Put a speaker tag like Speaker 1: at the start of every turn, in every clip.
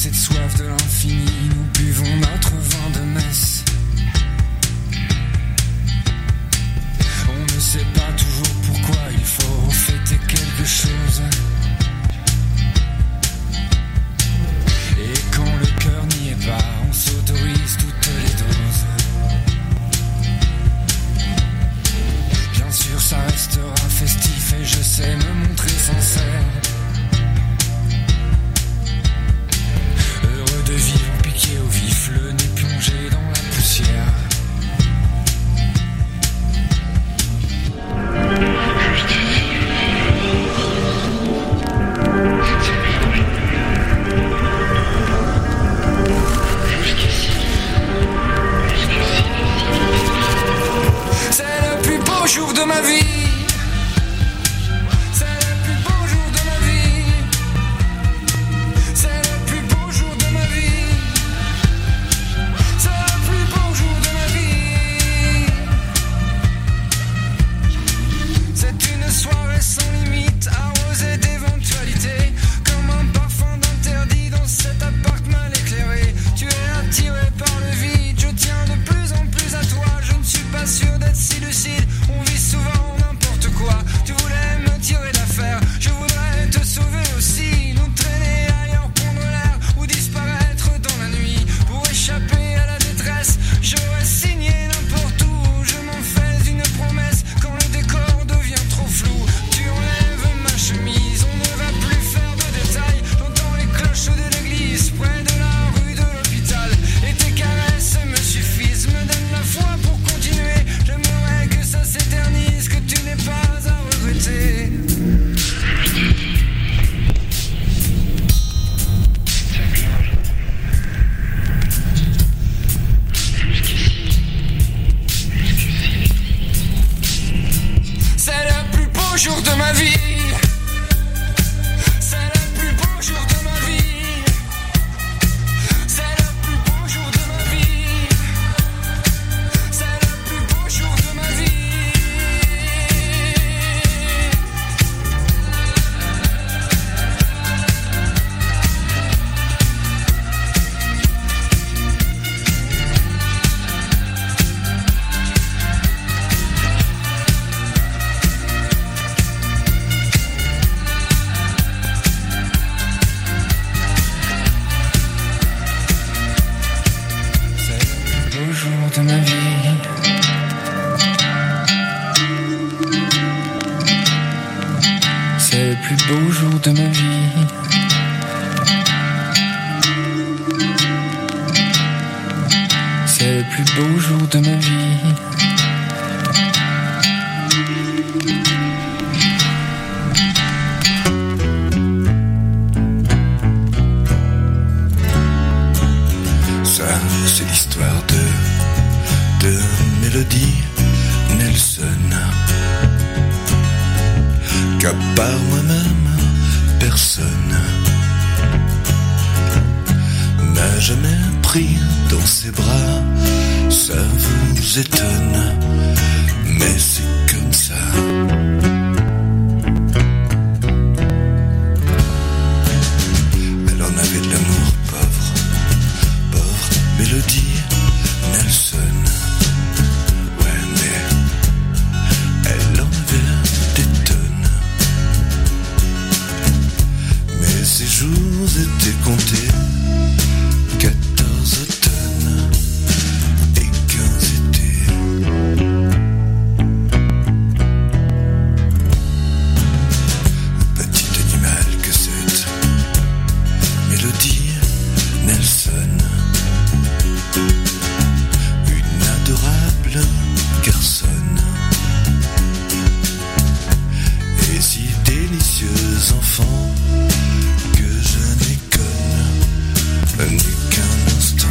Speaker 1: cette soif de l'infini, nous buvons notre vin de messe. On ne sait pas toujours pourquoi il faut fêter quelque chose. Et quand le cœur n'y est pas, on s'autorise toutes les doses. Bien sûr ça restera festif et je sais me montrer sincère. Heureux de vivre piqué au vif, le nez plongé dans la poussière. C'est le plus beau jour de ma vie. C'est le plus beau jour de ma vie. C'est le plus beau jour de ma vie. C'est le plus beau jour de ma vie. C'est une soirée sans limite, arrosée d'éventualités, comme un parfum d'interdit dans cet appart mal éclairé. Tu es attiré par le vide, je tiens de plus en plus à toi. Je ne suis pas sûr d'être si lucide, on vit souvent n'importe quoi. Tu voulais me tirer d'affaire, je voudrais te sauver aussi. Nous traîner ailleurs, prendre l'air ou disparaître dans la nuit. Pour échapper à la détresse, j'aurais signé n'importe où. Je m'en fais une promesse quand le décor devient trop flou. Tu enlèves ma chemise, on ne va plus faire de détails. J'entends les cloches de l'église près de la rue de l'hôpital. Et tes caresses me suffisent, me donnent la foi pour continuer. J'aimerais que ça s'éternise, que tu n'aies pas à regretter. C'est le plus beau jour de ma vie. C'est le plus beau jour de ma vie. C'est le plus beau jour de ma vie. C'est le plus beau jour de ma vie. C'est le plus beau jour de ma vie. C'est le plus beau jour de ma vie.
Speaker 2: Ça, c'est l'histoire de Mélodie Nelson. Qu'à part moi-même, personne n'a jamais pris dans ses bras. Ça vous étonne, mais c'est comme ça. Elle en avait de l'amour, pauvre Mélodie Nelson. Ouais, mais elle en avait des tonnes. Mais ses jours étaient comptés. 14 automnes et 15 étés. Petit animal que cette Mélodie Nelson. Une adorable garçonne. Et si délicieux enfant que je n'ai conne n'eut qu'un instant.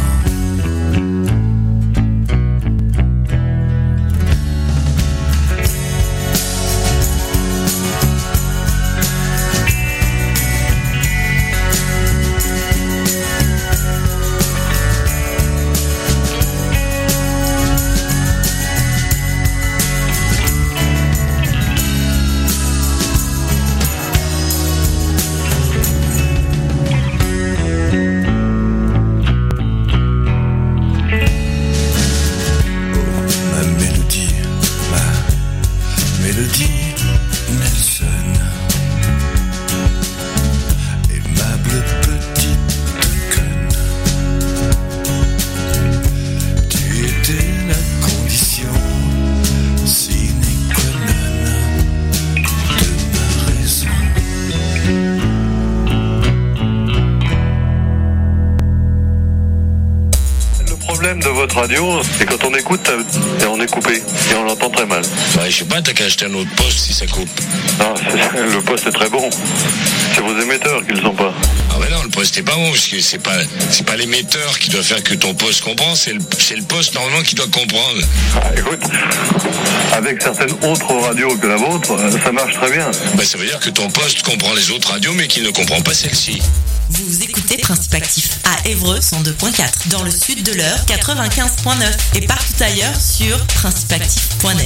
Speaker 3: problème de votre radio, c'est quand on écoute, et on est coupé, et on l'entend très mal.
Speaker 4: Ouais, je sais pas, t'as qu'à acheter un autre poste si ça coupe.
Speaker 3: Non, le poste est très bon. C'est vos émetteurs qui le sont pas.
Speaker 4: Ah ouais non, le poste est pas bon, parce que c'est pas l'émetteur qui doit faire que ton poste comprend, c'est le poste normalement qui doit comprendre.
Speaker 3: Ah, écoute, avec certaines autres radios que la vôtre, ça marche très bien.
Speaker 4: Bah ça veut dire que ton poste comprend les autres radios, mais qu'il ne comprend pas celle-ci.
Speaker 5: Vous écoutez Principe Actif à Évreux 102.4, dans le sud de l'Eure 95.9 et partout ailleurs sur principeactif.net.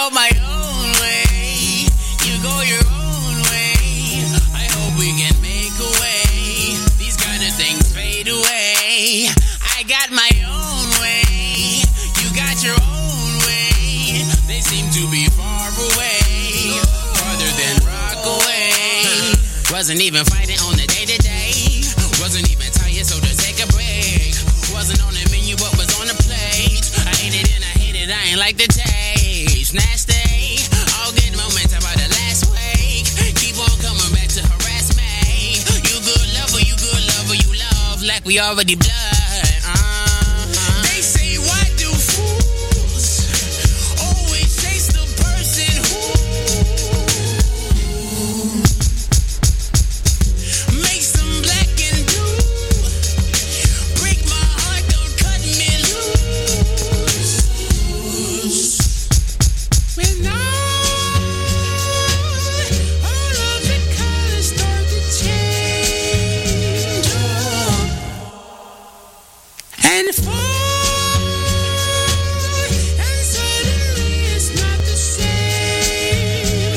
Speaker 6: go my own way, you go your own way. I hope we can make a way. These kind of things fade away. I got my own way, you got your own way. They seem to be far away, farther than Rockaway. Wasn't even fighting on the day-to-day. Wasn't even tired, so to take a break. Wasn't on the menu, but was on the plate. I ate it and I hate it, I ain't like the taste. Nasty, all good moments about the last week. Keep on coming back to harass me. You good lover, you love like we already blood. They say, why do fools always chase the person who makes them black and blue? Break my heart, don't cut me loose. When all of the colors start to change, and fall, and suddenly it's not the same.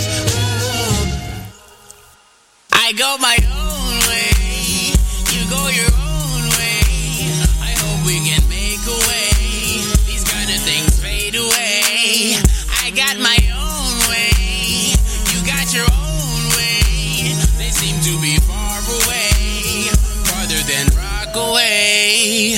Speaker 6: I go my own way, you go your own way. I hope we can make a way. These kind of things fade away. I got my own way, you got your own way. They seem to be far away, farther than Rockaway.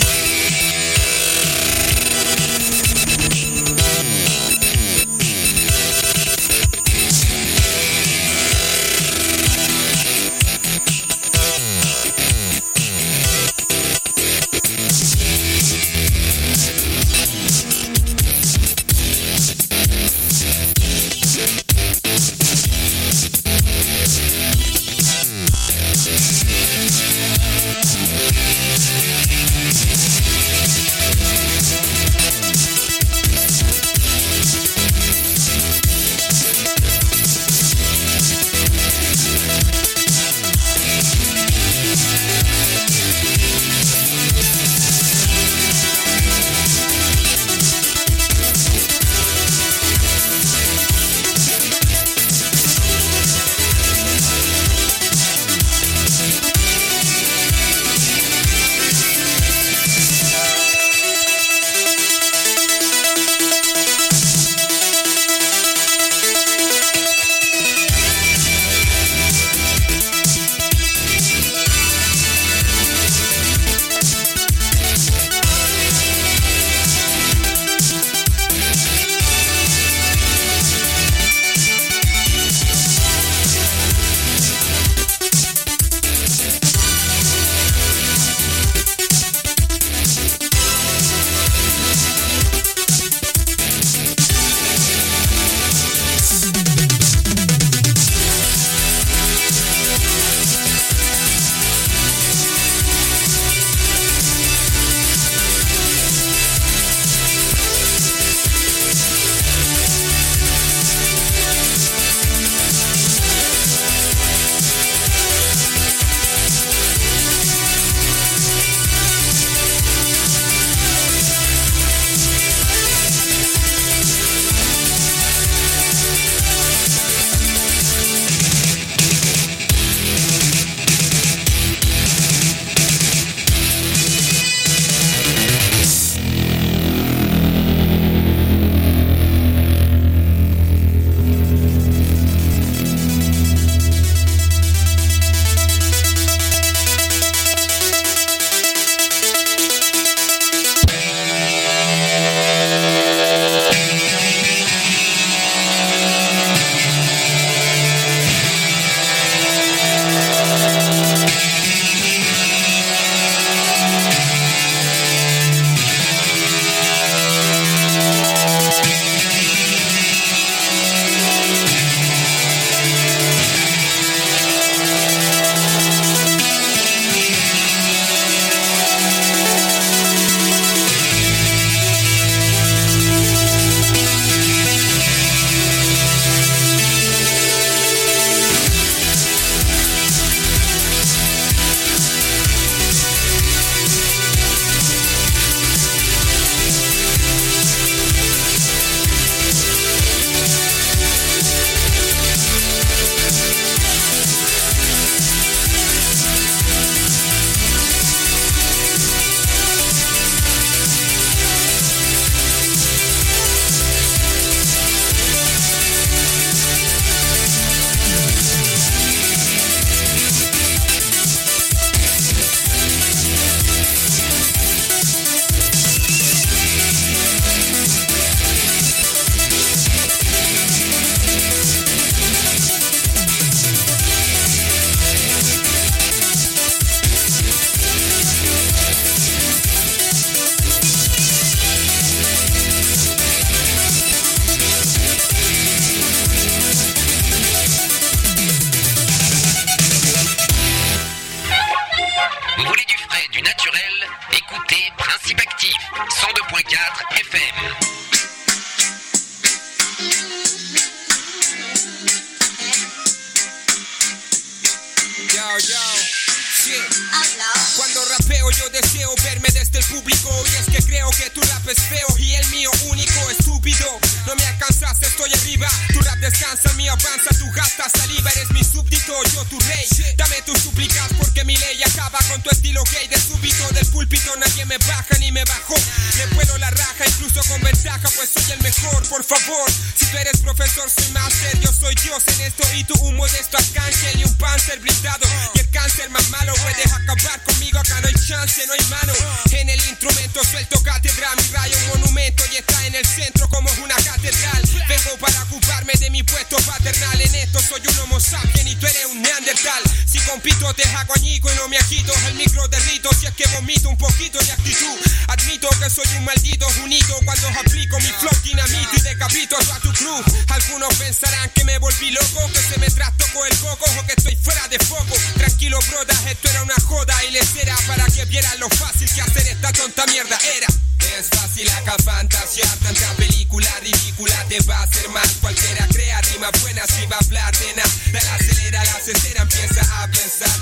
Speaker 7: raja, pues soy el mejor, por favor. Si tú eres profesor, soy máster, yo soy Dios en esto y tú un modesto arcángel y un panzer blindado. Y el cáncer más malo, puedes acabar conmigo, acá no hay chance, no hay mano. En el instrumento suelto cátedra, mi rayo un monumento y está en el centro como una catedral. Vengo para ocuparme de mi puesto paternal, en esto soy un homo sapiens y tú eres un neandertal. Si compito te hago añico y no me agito, el micro derrito si es que vomito un poquito de actitud. Admito que soy un maldito unido cuando aplico mi flow dinamito y decapito a toda tu crew. Algunos pensarán que me volví loco, que se me trastocó el coco o que estoy fuera de foco. Tranquilo broda, esto era una joda y les era para que vieran lo fácil que hacer esta tonta mierda era. Es fácil acá fantasear, tanta película ridícula te va a hacer mal. Cualquiera crea rimas buenas y va a hablar de nada. Dale acelera, la cesera empieza a pensar.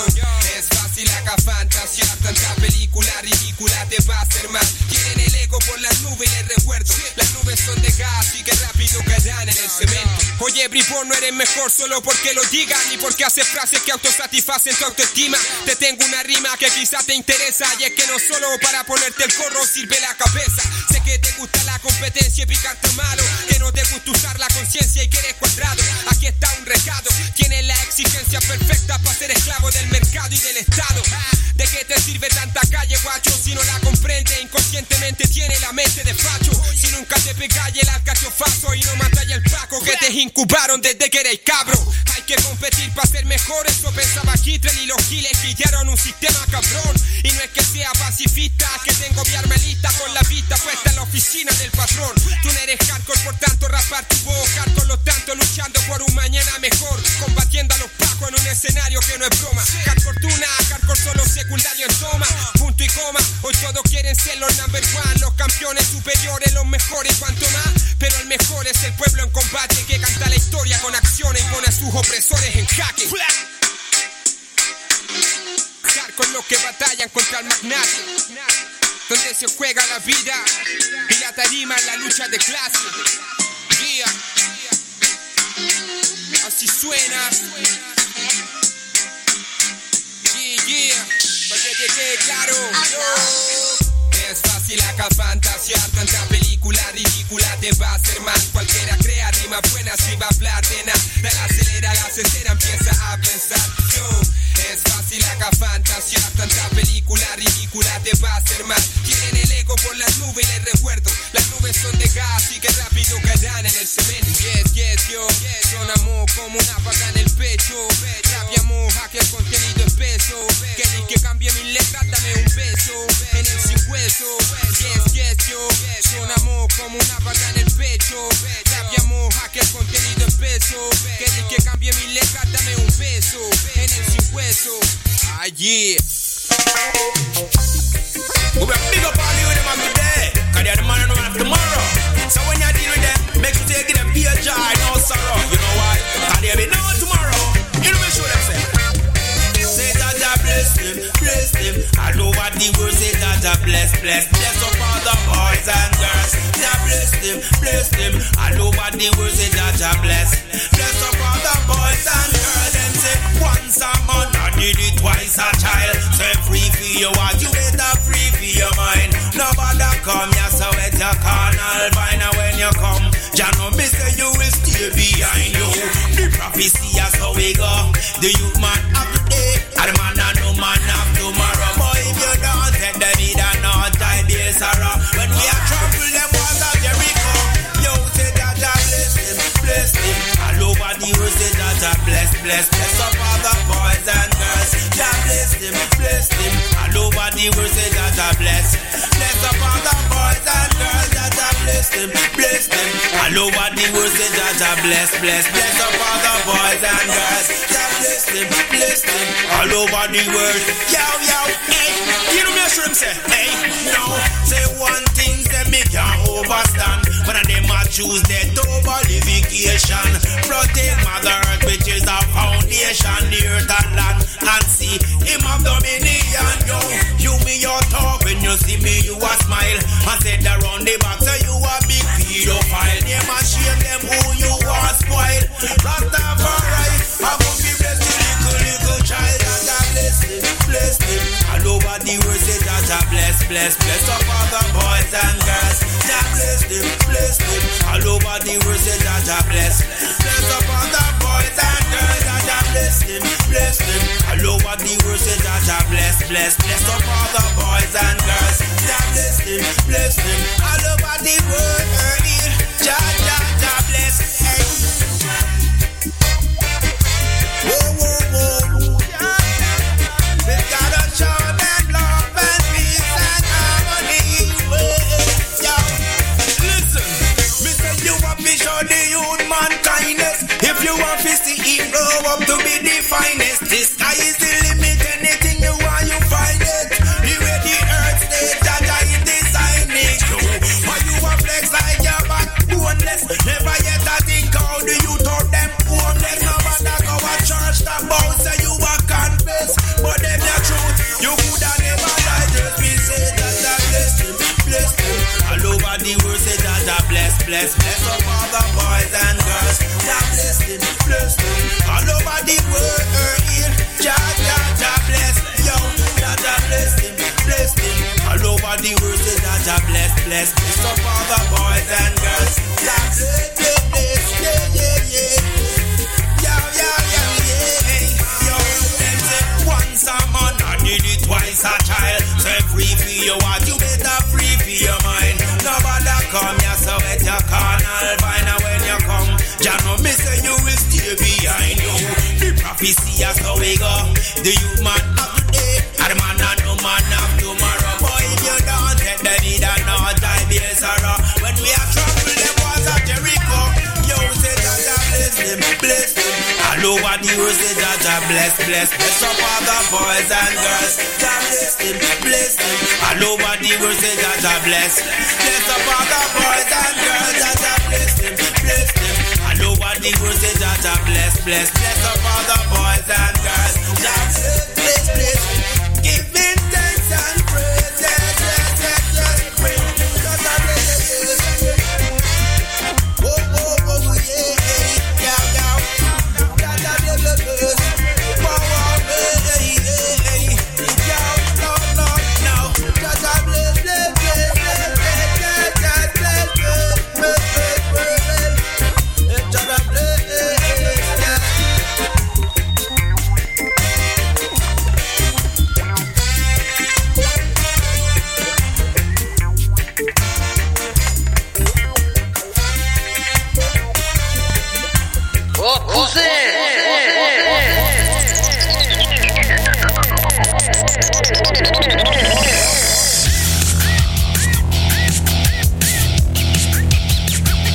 Speaker 7: Es fácil acá fantasear, tanta película ridícula te va a hacer mal. Quieren el ego por las nubes y les recuerdo, las nubes son de gas y que rápido caerán en el cemento. Oye bribón, no eres mejor solo porque lo digan ni porque haces frases que autosatisfacen tu autoestima. Te tengo una rima que quizá te interesa y es que no solo para ponerte el gorro sirve la cabeza. Sé que te gusta la competencia y picarte malo, que no te gusta usar la conciencia y que eres cuadrado. Aquí está un recado, tienes la exigencia perfecta para ser esclavo del mercado y del estado. ¿De qué te sirve tanta calle, guacho? Si no la comprende, inconscientemente tiene la mente de facho. Si nunca te pegáis el alcachofazo y no matáis el paco que te incubaron desde que eres cabro. Hay que competir para ser mejor, eso pensaba Kittrell y los giles guiaron un sistema cabrón. Y no es que sea pacifista, que tengo mi arma lista con la vista puesta en la oficina del patrón. Tú no eres hardcore, por tanto rapar tu voz. Hardcore lo tanto luchando por un mañana mejor, combatiendo a los pacos en un escenario que no es broma. Hardcore tuna, hardcore solo secundario en toma. Punto y coma, hoy todos quieren ser los number one, los campeones superiores, los mejores, cuanto más. Pero el mejor es el pueblo en combate que canta la historia con acciones y pone a sus opresores en jaque. Con los que batallan contra el magnate, donde se juega la vida y la tarima en la lucha de clase. Yeah. Así suena. Yeah. Para que te quede claro. Es fácil acá fantasear, tanta película ridícula te va a hacer mal. Cualquiera crea rimas buenas y va a hablar de nada. Dale acelera, la cesera empieza a pensar. Es fácil acá fantasear, tanta película ridícula te va a hacer mal. Quieren el ego por las nubes y les recuerdo, las nubes son de gas y que rápido caerán en el cemento. Yes, yo sonamos como una pata en el pecho. Rapiamos aquí el contenido espeso. Queréis que cambie mis letras, dame un beso en el sin hueso. Yes, yo sonamos como una pata en el pecho. Rapiamos aquí el contenido espeso. Queréis que cambie mis letras, dame un beso en el sin hueso. Ah, yeah.
Speaker 8: We will big up all you with them on today, cause they're the man and woman of tomorrow. So when you deal with them, make sure you give them pure joy, no sorrow. You know why? Cause there be no tomorrow. You know make sure them say Jaja bless them. All over the world say Jaja bless up all the boys and girls. Jaja bless them. All over the world say Jaja bless up all the boys and girls. Them say once a month, I did it twice a child. Say free for your heart, you better free for your mind. Nobody come here, so at your carnal vine. And when you come, Jah no me say you will stay behind you. The prophecy is how we go. The youth man of today, and the man and no man of tomorrow. Boy, if you don't take them in and not die, be sorrow. When we are trouble, them was a Jericho. You say Jaja bless them. All over the world say Jaja bless up all the boys and girls. Jah bless them. All over the world say Jaja bless up all the boys and girls. Jaja bless them. All over the world say Jaja bless up all the boys and girls. Jah bless them. All over the world. Yo, hey, you know me sure him say, hey, no, say one thing say me can't overstand. When them a choose their double livication. Protect Mother Earth, which is the foundation, the earth and land, and see him have dominion. Yo, you me your talk when you see me, you a smile. I said around the back, so you a big pedophile. Them a shame them who you are spoiled. Rastafari, I gon' be blessed the little child. Jaja bless them. All over the world say Jaja bless up all the boys and girls. Jah bless them, bless them. All over the world, say Jaja bless. Bless up all the boys and girls, Jaja bless them, bless them. All over the world, say Jaja bless, bless. Bless up all the boys and girls, Jaja bless them, bless them. All over the world, Jaja bless. Hey. Whoa, whoa, whoa. We gotta show them love and peace and harmony. Yo, listen, me say you want to show the youth man kindness. If you want to see him grow up to be the finest, the sky is the limit. Anything you want, you find it. The way the earth stays, Jaja is designing. Why you want flex like your back boneless? Never yet I think how the youth of them homeless. No matter go a church that bow say you a confess, but them the truth. You could have never died. Just be say Jaja bless him, bless him. All over the world say Jaja bless, bless, bless up all the boys and girls. Jaja bless him, bless him. All over the world, Jaja bless. Yo, Jaja bless him, bless him. All over the world say Jaja bless, bless, bless up all the boys and girls. Jaja bless, yeah, yeah, yeah. Yo, them say once a man, I did it twice a child. Say free for your heart, you better free for your mind. Nobody come here, so at your carnal vine. And when you come, Jah know me say you will stay behind you. The prophecy is how we go. The youth man of today, and the man and no man of tomorrow. Boy, if you don't take the need and not die, be a sorrow. When we are trouble, them was at Jericho. Yo, say Jaja bless them, bless them. All over the world, say Jaja bless, bless. Bless up all the boys and girls. Jah bless them, bless them. All over the world, say Jaja bless. Bless up all the boys and girls. Jaja bless them, bless them. All over the world, say Jaja bless, bless.